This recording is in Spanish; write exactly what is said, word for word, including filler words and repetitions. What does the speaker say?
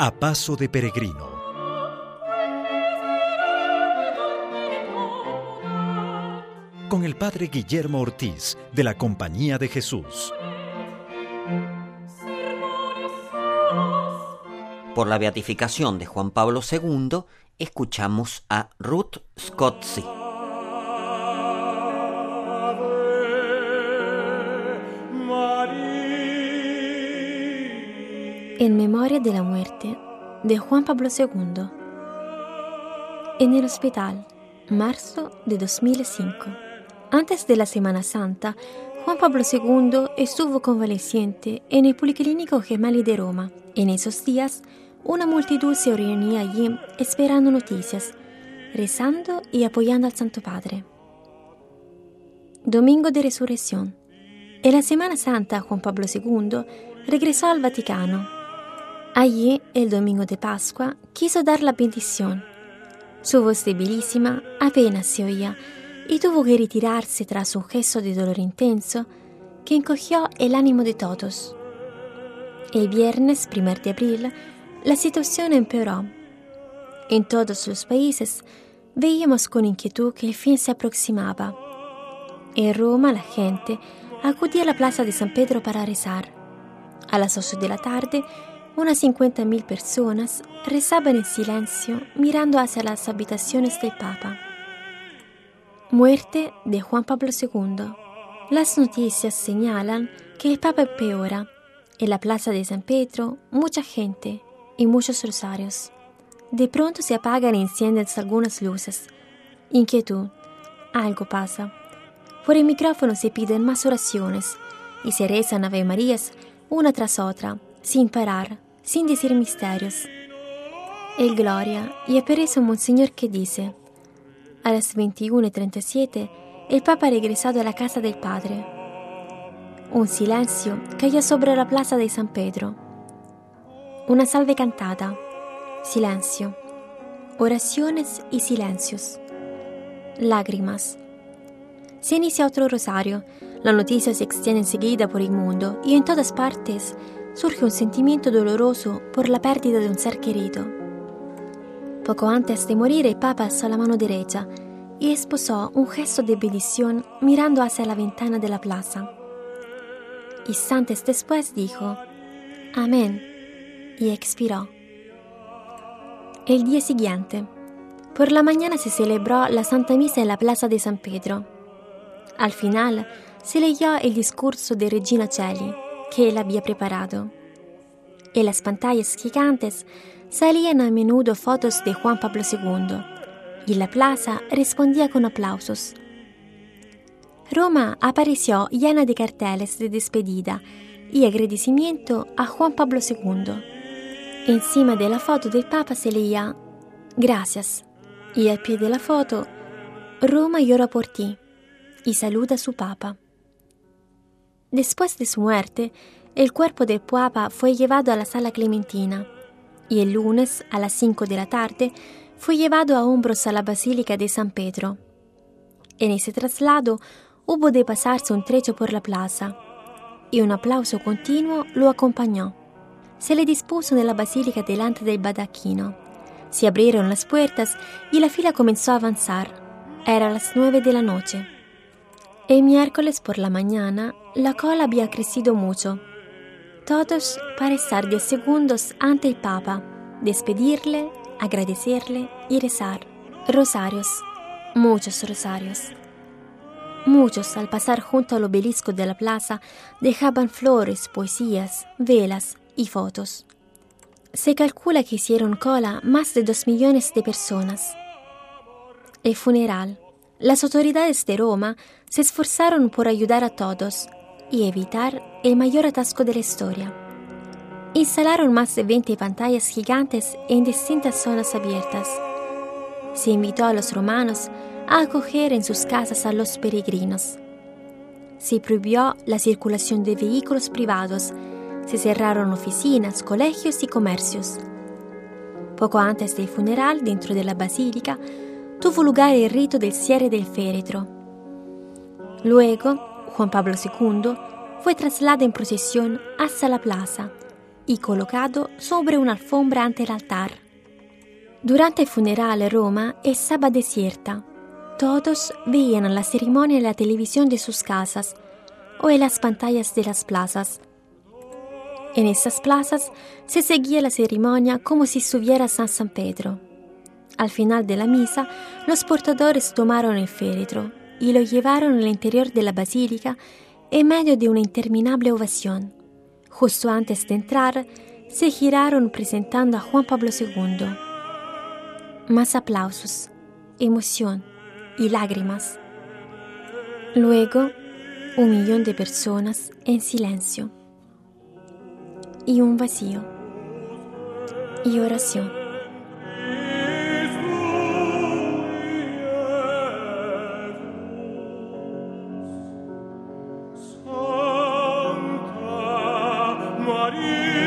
A paso de peregrino. Con el padre Guillermo Ortiz, de la Compañía de Jesús. Por la beatificación de Juan Pablo segundo, escuchamos a Ruth Scozzi. En memoria de la muerte de Juan Pablo segundo. En el hospital, marzo de dos mil cinco. Antes de la Semana Santa, Juan Pablo segundo estuvo convaleciente en el Policlínico Gemelli de Roma. En esos días, una multitud se reunía allí esperando noticias, rezando y apoyando al Santo Padre. Domingo de Resurrección. En la Semana Santa, Juan Pablo segundo regresó al Vaticano. Allí, el domingo de Pascua, quiso dar la bendición. Su voz debilísima apenas se oía y tuvo que retirarse tras un gesto de dolor intenso que encogió el ánimo de todos. El viernes primero de abril, la situación empeoró. En todos los países veíamos con inquietud que el fin se aproximaba. En Roma la gente acudía a la plaza de San Pedro para rezar. A las ocho de la tarde, unas cincuenta mil personas rezaban en silencio mirando hacia las habitaciones del Papa. Muerte de Juan Pablo segundo. Las noticias señalan que el Papa empeora. En la plaza de San Pedro, mucha gente y muchos rosarios. De pronto se apagan y encienden algunas luces. Inquietud. Algo pasa. Por el micrófono se piden más oraciones y se rezan Ave Marías una tras otra, sin parar, sin decir misterios. El Gloria y aparece un monseñor que dice: a las veintiuna y treinta y siete el Papa ha regresado a la casa del Padre. Un silencio cayó sobre la plaza de San Pedro. Una salve cantada. Silencio. Oraciones y silencios. Lágrimas. Se inicia otro rosario. La noticia se extiende enseguida por el mundo y en todas partes surge un sentimiento doloroso por la pérdida de un ser querido. Poco antes de morir, el Papa alzó la mano derecha y esposó un gesto de bendición mirando hacia la ventana de la plaza. Instantes después dijo: Amén, y expiró. El día siguiente, por la mañana se celebró la Santa Misa en la plaza de San Pedro. Al final, se leyó el discurso de Regina Coeli, que él había preparado. En las pantallas gigantes salían a menudo fotos de Juan Pablo segundo, y la plaza respondía con aplausos. Roma apareció llena de carteles de despedida y agradecimiento a Juan Pablo segundo. Encima de la foto del Papa se leía: Gracias, y al pie de la foto: Roma llora por ti, y saluda a su Papa. Después de su muerte, el cuerpo del Papa fue llevado a la Sala Clementina y el lunes a las cinco de la tarde fue llevado a hombros a la Basílica de San Pedro. En ese traslado hubo de pasarse un trecho por la plaza y un aplauso continuo lo acompañó. Se le dispuso en la Basílica delante del baldaquino. Se abrieron las puertas y la fila comenzó a avanzar. Era las nueve de la noche. El miércoles por la mañana, la cola había crecido mucho. Todos para estar diez segundos ante el Papa, despedirle, agradecerle y rezar. Rosarios, muchos rosarios. Muchos, al pasar junto al obelisco de la plaza, dejaban flores, poesías, velas y fotos. Se calcula que hicieron cola más de dos millones de personas. El funeral. Las autoridades de Roma se esforzaron por ayudar a todos y evitar el mayor atasco de la historia. Instalaron más de veinte pantallas gigantes en distintas zonas abiertas. Se invitó a los romanos a acoger en sus casas a los peregrinos. Se prohibió la circulación de vehículos privados. Se cerraron oficinas, colegios y comercios. Poco antes del funeral, dentro de la basílica, tuvo lugar el rito del cierre del féretro. Luego, Juan Pablo segundo fue trasladado en procesión hasta la plaza y colocado sobre una alfombra ante el altar. Durante el funeral Roma estaba desierta. Todos veían la ceremonia en la televisión de sus casas o en las pantallas de las plazas. En esas plazas se seguía la ceremonia como si estuviera San San Pedro. Al final de la misa, los portadores tomaron el féretro y lo llevaron al interior de la basílica en medio de una interminable ovación. Justo antes de entrar, se giraron presentando a Juan Pablo segundo. Más aplausos, emoción y lágrimas. Luego, un millón de personas en silencio. Y un vacío. Y oración. Maria